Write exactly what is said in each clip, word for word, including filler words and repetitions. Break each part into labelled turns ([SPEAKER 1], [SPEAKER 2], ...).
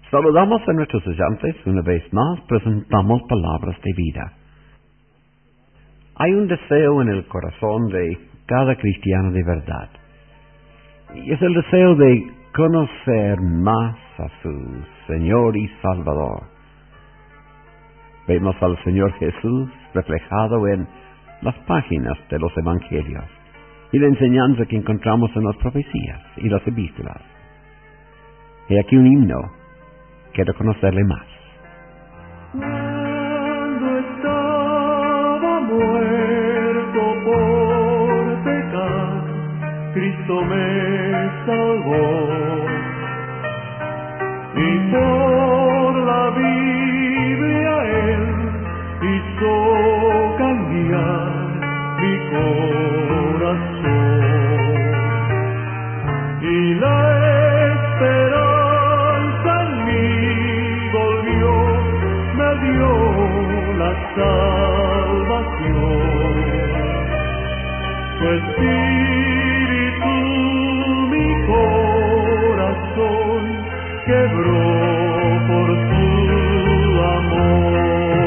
[SPEAKER 1] Saludamos a nuestros oyentes una vez más, presentamos palabras de vida. Hay un deseo en el corazón de cada cristiano de verdad, y es el deseo de conocer más a su Señor y Salvador. Vemos al Señor Jesús reflejado en las páginas de los Evangelios y la enseñanza que encontramos en las profecías y las epístolas. He aquí un himno. Quiero conocerle más.
[SPEAKER 2] Cuando estaba muerto por pecar, Cristo me salvó, y por la Biblia Él hizo cambiar mi corazón, y la esperanza en mí volvió, me dio la salvación. Su espíritu mi corazón quebró por su amor.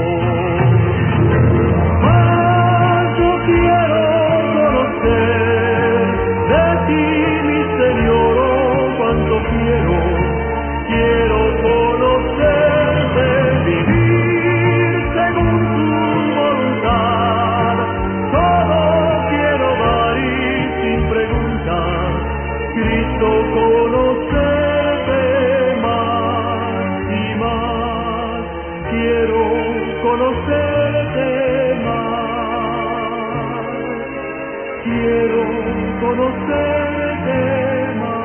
[SPEAKER 2] Mas yo quiero conocer de ti, mi Señor, oh, cuánto quiero, quiero conocerte, vivir según tu voluntad. Todo quiero dar y sin preguntar, Cristo, conocerte más y más. Quiero conocerte más, quiero conocerte más.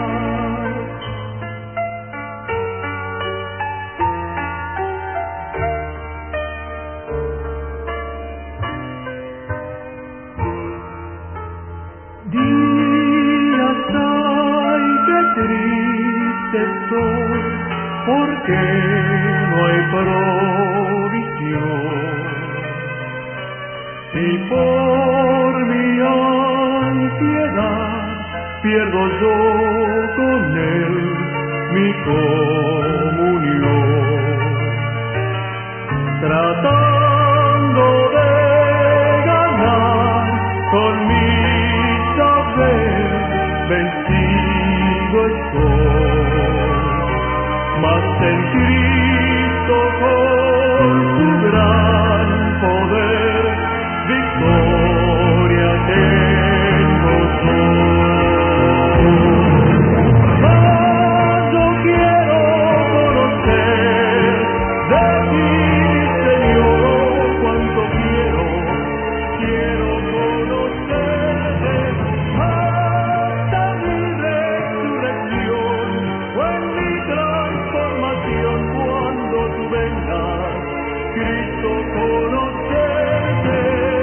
[SPEAKER 2] Días hay que triste soy, porque no hay provisión, y por mi ansiedad pierdo yo con él mi comunión, tratando de ganar con mi saber, vencido estoy, mas en Cristo con su gran poder, victoria tengo yo. Mas yo quiero conocer de ti, Señor, cuánto quiero, quiero conocerte hasta mi resurrección, o en mi transformación cuando tú vengas, Cristo, conocerte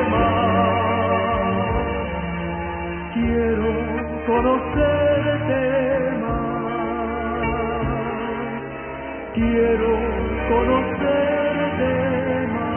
[SPEAKER 2] más. Quiero conocerte más, quiero conocerte más.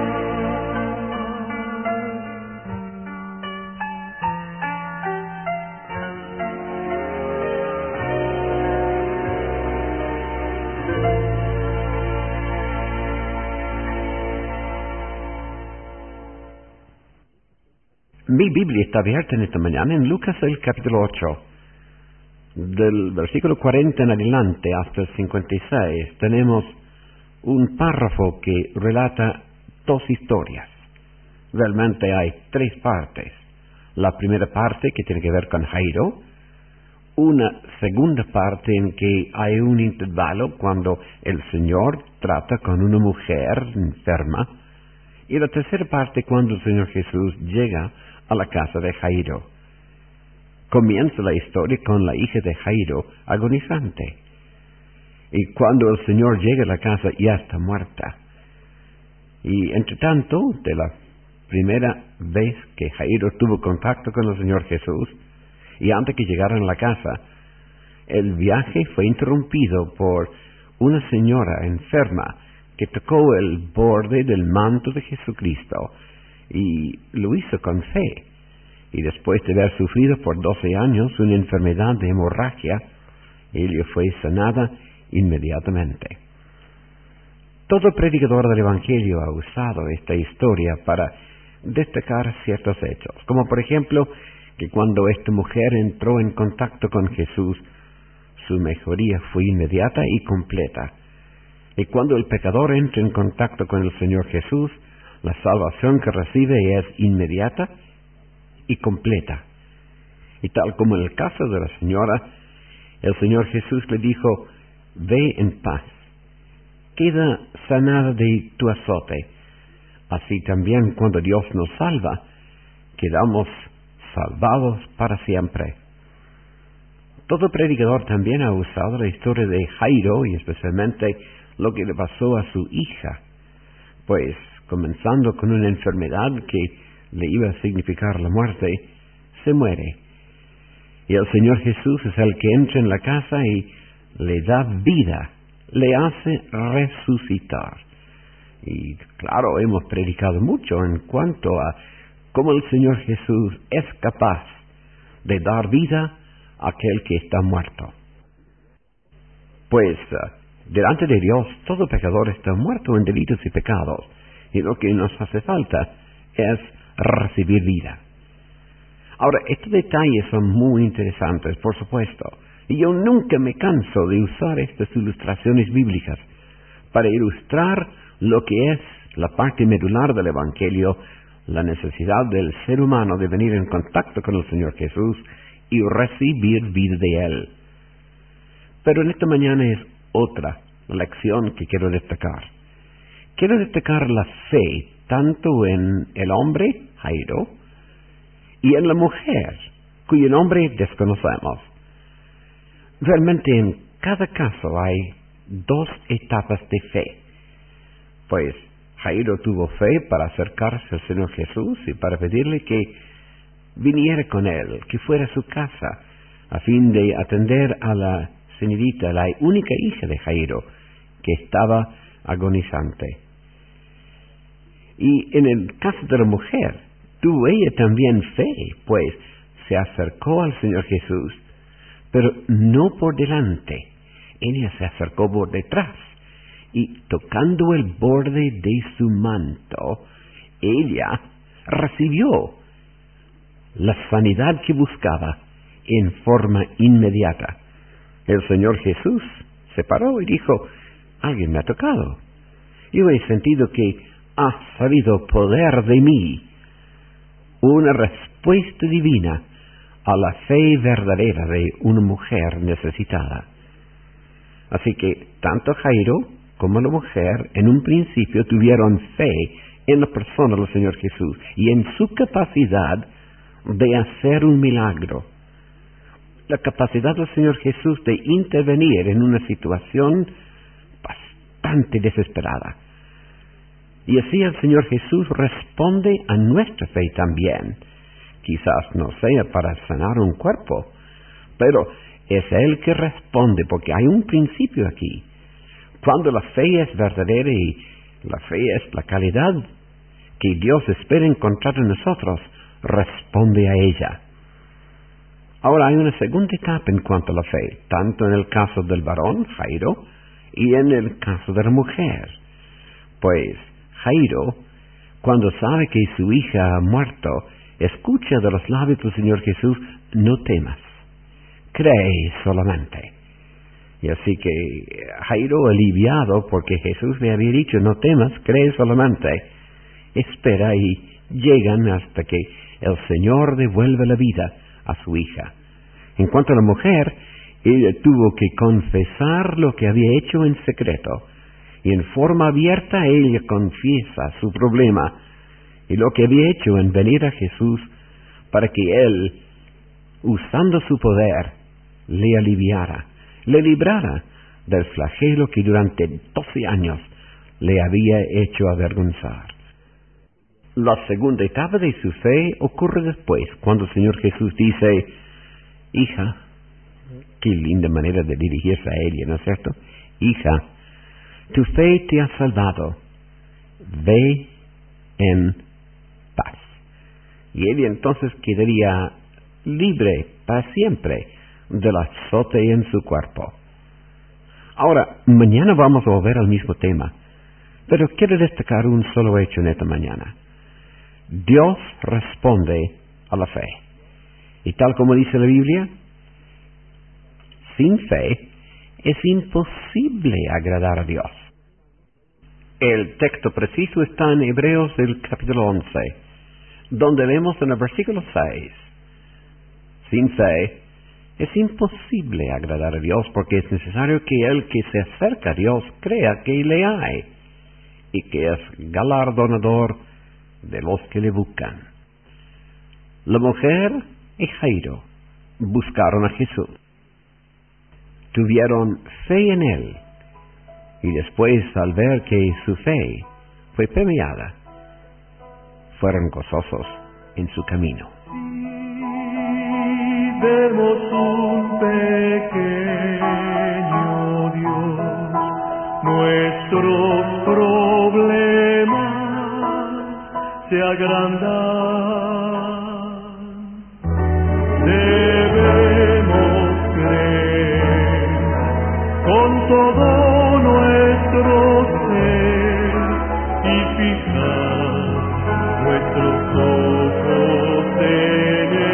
[SPEAKER 1] Mi Biblia está abierta en esta mañana en Lucas el capítulo ocho. Del versículo cuarenta en adelante hasta el cincuenta y seis tenemos un párrafo que relata dos historias. Realmente hay tres partes. La primera parte que tiene que ver con Jairo, una segunda parte en que hay un intervalo cuando el Señor trata con una mujer enferma, y la tercera parte cuando el Señor Jesús llega a la casa de Jairo. Comienza la historia con la hija de Jairo agonizante, y cuando el Señor llega a la casa ya está muerta. Y entre tanto, de la primera vez que Jairo tuvo contacto con el Señor Jesús, y antes que llegaran a la casa, el viaje fue interrumpido por una señora enferma que tocó el borde del manto de Jesucristo, y lo hizo con fe. Y después de haber sufrido por doce años una enfermedad de hemorragia, ella fue sanada inmediatamente. Todo predicador del Evangelio ha usado esta historia para destacar ciertos hechos, como por ejemplo que cuando esta mujer entró en contacto con Jesús, su mejoría fue inmediata y completa. Y cuando el pecador entra en contacto con el Señor Jesús, la salvación que recibe es inmediata y completa. Y tal como en el caso de la señora, el Señor Jesús le dijo, ve en paz, queda sanada de tu azote. Así también cuando Dios nos salva, quedamos salvados para siempre. Todo predicador también ha usado la historia de Jairo y especialmente lo que le pasó a su hija, pues comenzando con una enfermedad que le iba a significar la muerte, se muere. Y el Señor Jesús es el que entra en la casa y le da vida, le hace resucitar. Y claro, hemos predicado mucho en cuanto a cómo el Señor Jesús es capaz de dar vida a aquel que está muerto. Pues uh, delante de Dios todo pecador está muerto en delitos y pecados, y lo que nos hace falta es recibir vida. Ahora, estos detalles son muy interesantes, por supuesto, y yo nunca me canso de usar estas ilustraciones bíblicas para ilustrar lo que es la parte medular del Evangelio, la necesidad del ser humano de venir en contacto con el Señor Jesús y recibir vida de Él. Pero en esta mañana es otra lección que quiero destacar. Quiero destacar la fe tanto en el hombre, Jairo, y en la mujer, cuyo nombre desconocemos. Realmente en cada caso hay dos etapas de fe. Pues Jairo tuvo fe para acercarse al Señor Jesús y para pedirle que viniera con él, que fuera a su casa, a fin de atender a la señorita, la única hija de Jairo, que estaba agonizante. Y en el caso de la mujer, tuvo ella también fe, pues se acercó al Señor Jesús, pero no por delante, ella se acercó por detrás, y tocando el borde de su manto, ella recibió la sanidad que buscaba en forma inmediata. El Señor Jesús se paró y dijo, alguien me ha tocado. Yo he sentido que ha salido poder de mí, una respuesta divina a la fe verdadera de una mujer necesitada. Así que tanto Jairo como la mujer en un principio tuvieron fe en la persona del Señor Jesús y en su capacidad de hacer un milagro. La capacidad del Señor Jesús de intervenir en una situación bastante desesperada. Y así el Señor Jesús responde a nuestra fe también. Quizás no sea para sanar un cuerpo, pero es Él que responde, porque hay un principio aquí. Cuando la fe es verdadera y la fe es la calidad que Dios espera encontrar en nosotros, responde a ella. Ahora hay una segunda etapa en cuanto a la fe, tanto en el caso del varón, Jairo, y en el caso de la mujer. Pues Jairo, cuando sabe que su hija ha muerto, escucha de los labios del Señor Jesús, no temas, cree solamente. Y así que Jairo, aliviado porque Jesús le había dicho, no temas, cree solamente, espera y llegan hasta que el Señor devuelve la vida a su hija. En cuanto a la mujer, ella tuvo que confesar lo que había hecho en secreto, y en forma abierta ella confiesa su problema y lo que había hecho en venir a Jesús para que Él, usando su poder, le aliviara, le librara del flagelo que durante doce años le había hecho avergonzar. La segunda etapa de su fe ocurre después, cuando el Señor Jesús dice, hija, qué linda manera de dirigirse a ella, ¿no es cierto? Hija, tu fe te ha salvado, ve en paz. Y ella entonces quedaría libre para siempre del azote en su cuerpo. Ahora, mañana vamos a volver al mismo tema, pero quiero destacar un solo hecho en esta mañana. Dios responde a la fe. Y tal como dice la Biblia, sin fe es imposible agradar a Dios. El texto preciso está en Hebreos del capítulo once, donde leemos en el versículo seis. Sin fe es imposible agradar a Dios porque es necesario que el que se acerca a Dios crea que le hay y que es galardonador de los que le buscan. La mujer y Jairo buscaron a Jesús. Tuvieron fe en él y después, al ver que su fe fue premiada, fueron gozosos en su camino.
[SPEAKER 2] Vemos un pequeño Dios, nuestros problemas se agrandan. Debemos creer con todo nuestro ser y fijar nuestros ojos en él.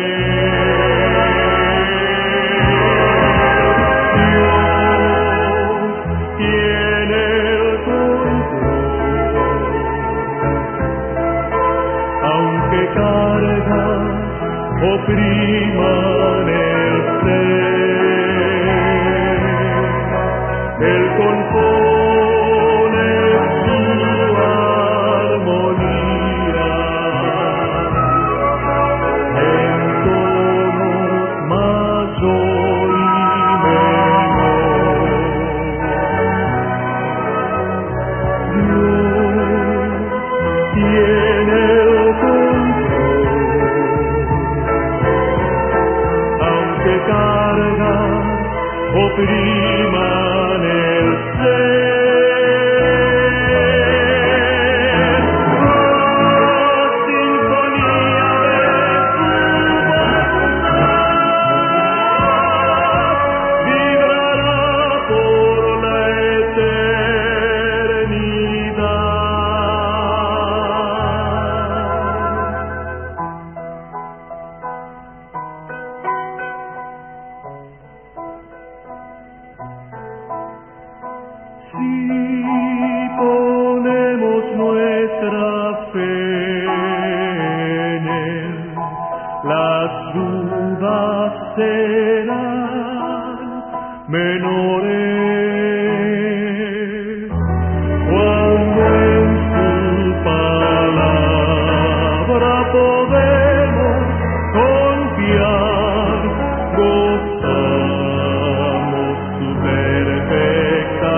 [SPEAKER 2] Opriman el ser, Él compone su armonía en tonos mayor y menor. Dios tiene el opriman el ser, oh, sinfonía de su bondad, vibrará por la eternidad. Si ponemos nuestra fe en Él, las dudas serán menores. Cuando en su palabra podemos confiar, gozamos su perfecta.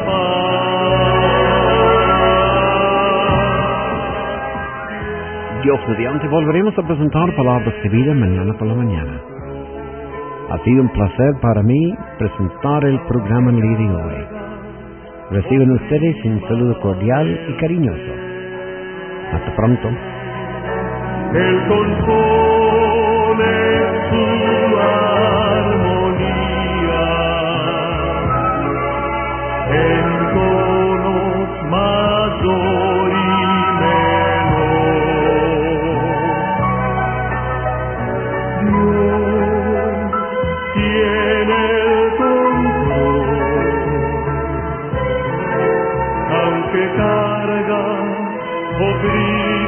[SPEAKER 1] Dios mediante volveremos a presentar palabras de vida mañana por la mañana. Ha sido un placer para mí presentar el programa en el día de hoy. Reciben ustedes un saludo cordial y cariñoso. Hasta pronto.
[SPEAKER 2] Él compone su armonía en tonos mayor y tiene el control, aunque carga o brilla.